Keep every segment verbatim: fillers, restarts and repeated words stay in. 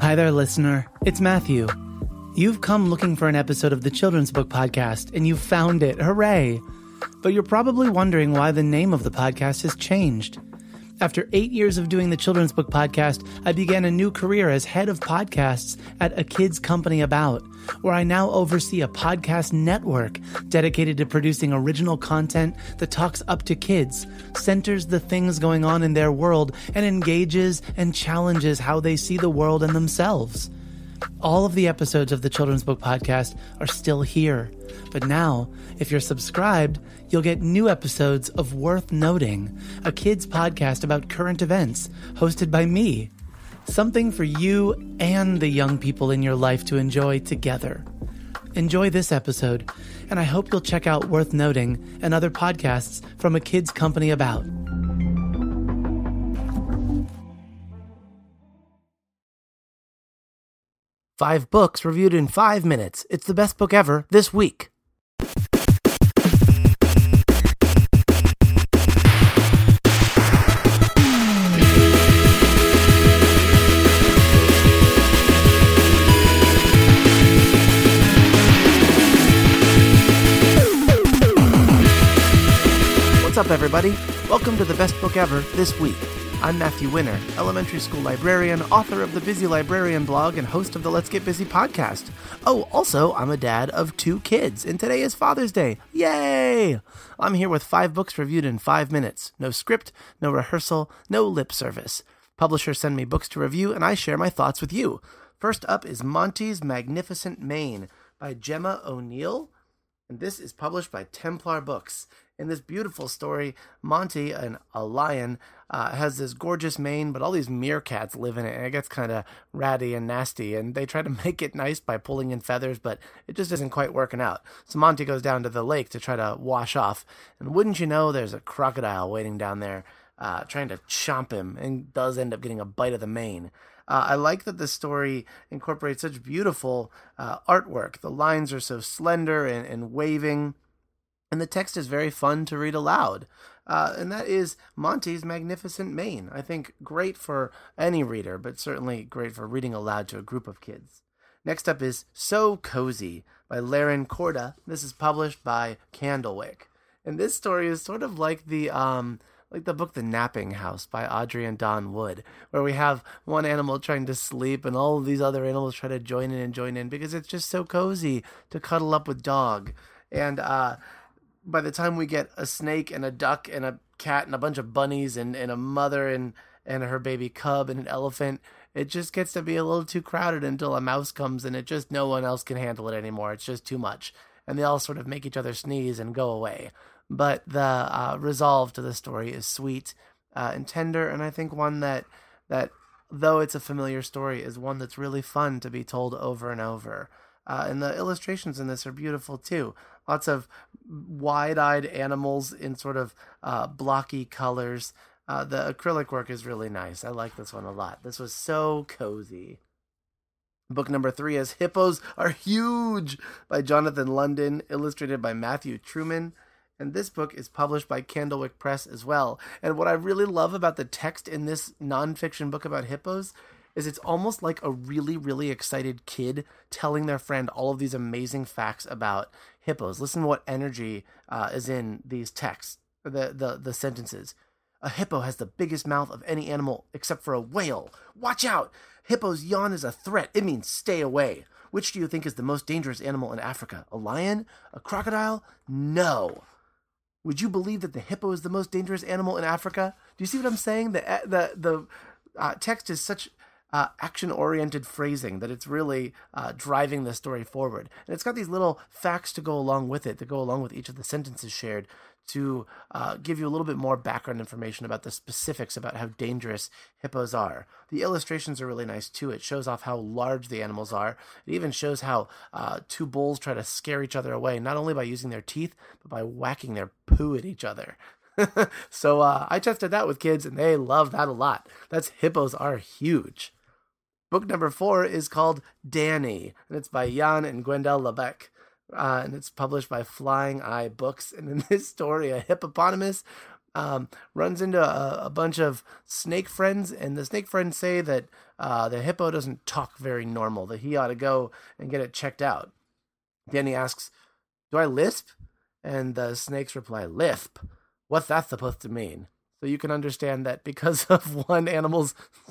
Hi there, listener. It's Matthew. You've come looking for an episode of the Children's Book Podcast, and you've found it. Hooray! But you're probably wondering why the name of the podcast has changed. After eight years of doing the Children's Book Podcast, I began a new career as head of podcasts at A Kids Company About, where I now oversee a podcast network dedicated to producing original content that talks up to kids, centers the things going on in their world, and engages and challenges how they see the world and themselves. All of the episodes of the Children's Book Podcast are still here. But now, if you're subscribed, you'll get new episodes of Worth Noting, a kids podcast about current events, hosted by me. Something for you and the young people in your life to enjoy together. Enjoy this episode, and I hope you'll check out Worth Noting and other podcasts from A Kids Company About. Five books reviewed in five minutes. It's the best book ever this week. What's up, everybody? Welcome to the best book ever this week. I'm Matthew Winner, elementary school librarian, author of the Busy Librarian blog, and host of the Let's Get Busy podcast. Oh, also, I'm a dad of two kids, and today is Father's Day. Yay! I'm here with five books reviewed in five minutes. No script, no rehearsal, no lip service. Publishers send me books to review, and I share my thoughts with you. First up is Monty's Magnificent Mane by Gemma O'Neill, and this is published by Templar Books. In this beautiful story, Monty, an, a lion, uh, has this gorgeous mane, but all these meerkats live in it, and it gets kind of ratty and nasty, and they try to make it nice by pulling in feathers, but it just isn't quite working out. So Monty goes down to the lake to try to wash off, and wouldn't you know, there's a crocodile waiting down there, uh, trying to chomp him, and does end up getting a bite of the mane. Uh, I like that the story incorporates such beautiful uh, artwork. The lines are so slender and, and waving, and the text is very fun to read aloud. Uh, and that is Monty's Magnificent Mane. I think great for any reader, but certainly great for reading aloud to a group of kids. Next up is So Cozy by Laren Corda. This is published by Candlewick. And this story is sort of like the um like the book The Napping House by Audrey and Don Wood, where we have one animal trying to sleep and all of these other animals try to join in and join in because it's just so cozy to cuddle up with dog. And uh by the time we get a snake and a duck and a cat and a bunch of bunnies and, and a mother and, and her baby cub and an elephant, it just gets to be a little too crowded until a mouse comes and it just no one else can handle it anymore. It's just too much. And they all sort of make each other sneeze and go away. But the uh, resolve to the story is sweet uh, and tender, and I think one that, that, though it's a familiar story, is one that's really fun to be told over and over. Uh, and the illustrations in this are beautiful too. Lots of wide-eyed animals in sort of uh, blocky colors. Uh, the acrylic work is really nice. I like this one a lot. This was So Cozy. Book number three is Hippos Are Huge by Jonathan London, illustrated by Matthew Truman. And this book is published by Candlewick Press as well. And what I really love about the text in this nonfiction book about hippos is it's almost like a really, really excited kid telling their friend all of these amazing facts about hippos. Listen to what energy uh, is in these texts, the, the, the sentences. A hippo has the biggest mouth of any animal except for a whale. Watch out! Hippo's yawn is a threat. It means stay away. Which do you think is the most dangerous animal in Africa? A lion? A crocodile? No. Would you believe that the hippo is the most dangerous animal in Africa? Do you see what I'm saying? The, the, the uh, text is such Uh, action-oriented phrasing that it's really uh, driving the story forward. And it's got these little facts to go along with it, to go along with each of the sentences shared, to uh, give you a little bit more background information about the specifics about how dangerous hippos are. The illustrations are really nice, too. It shows off how large the animals are. It even shows how uh, two bulls try to scare each other away, not only by using their teeth, but by whacking their poo at each other. so uh, I tested that with kids, and they love that a lot. That's Hippos Are Huge. Book number four is called Danny, and it's by Jan and Gwendal Lebec, uh, and it's published by Flying Eye Books. And in this story, a hippopotamus um, runs into a, a bunch of snake friends, and the snake friends say that uh, the hippo doesn't talk very normal, that he ought to go and get it checked out. Danny asks, "Do I lisp?" And the snakes reply, "Lisp? What's that supposed to mean?" So you can understand that because of one animal's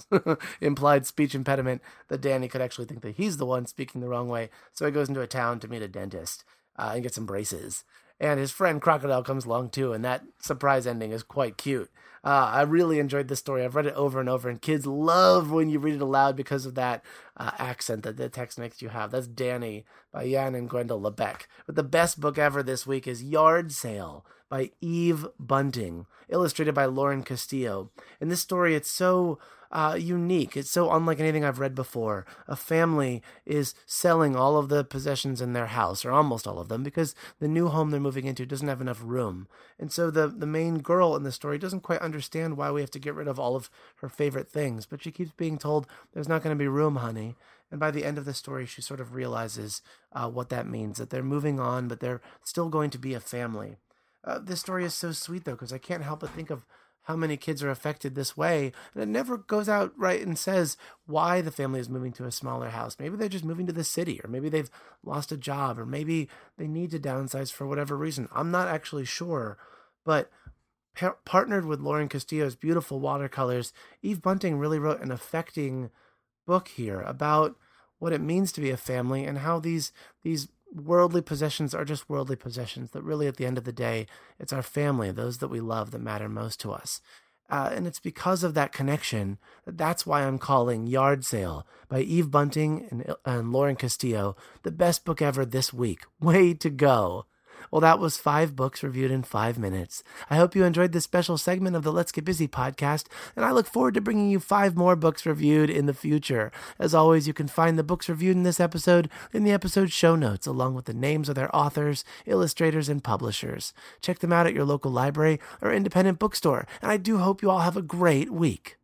implied speech impediment, that Danny could actually think that he's the one speaking the wrong way. So he goes into a town to meet a dentist uh, and get some braces. And his friend Crocodile comes along too, and that surprise ending is quite cute. Uh, I really enjoyed this story. I've read it over and over, and kids love when you read it aloud because of that uh, accent that the text makes you have. That's Danny by Jan and Gwendol Lebec. But the best book ever this week is Yard Sale by Eve Bunting, illustrated by Lauren Castillo. In this story, it's so uh, unique. It's so unlike anything I've read before. A family is selling all of the possessions in their house, or almost all of them, because the new home they're moving into doesn't have enough room. And so the, the main girl in the story doesn't quite understand why we have to get rid of all of her favorite things, but she keeps being told, "There's not going to be room, honey." And by the end of the story, she sort of realizes uh, what that means, that they're moving on, but they're still going to be a family. Uh, this story is so sweet, though, because I can't help but think of how many kids are affected this way, and it never goes out right and says why the family is moving to a smaller house. Maybe they're just moving to the city, or maybe they've lost a job, or maybe they need to downsize for whatever reason. I'm not actually sure, but par- partnered with Lauren Castillo's beautiful watercolors, Eve Bunting really wrote an affecting book here about what it means to be a family and how these these worldly possessions are just worldly possessions, that really at the end of the day, it's our family, those that we love, that matter most to us. Uh, and it's because of that connection that that's why I'm calling Yard Sale by Eve Bunting and, and Lauren Castillo the best book ever this week. Way to go. Well, that was five books reviewed in five minutes. I hope you enjoyed this special segment of the Let's Get Busy podcast, and I look forward to bringing you five more books reviewed in the future. As always, you can find the books reviewed in this episode in the episode show notes, along with the names of their authors, illustrators, and publishers. Check them out at your local library or independent bookstore, and I do hope you all have a great week.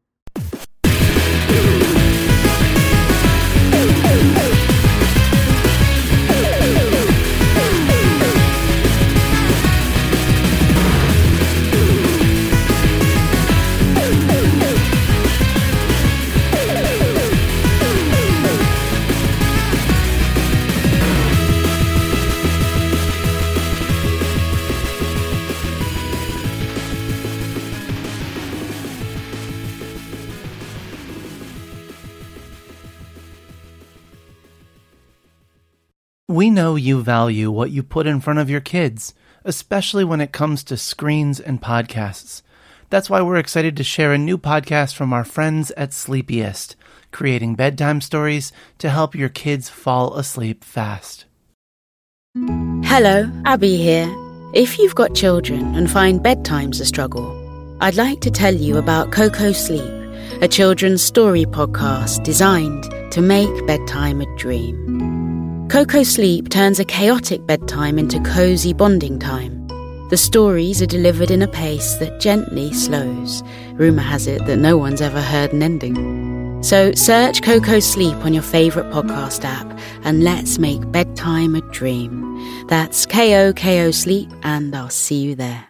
We know you value what you put in front of your kids, especially when it comes to screens and podcasts. That's why we're excited to share a new podcast from our friends at Sleepiest, creating bedtime stories to help your kids fall asleep fast. Hello, Abby here. If you've got children and find bedtime's a struggle, I'd like to tell you about Coco Sleep, a children's story podcast designed to make bedtime a dream. Coco Sleep turns a chaotic bedtime into cozy bonding time. The stories are delivered in a pace that gently slows. Rumour has it that no one's ever heard an ending. So search Coco Sleep on your favourite podcast app and let's make bedtime a dream. That's K O K O Sleep, and I'll see you there.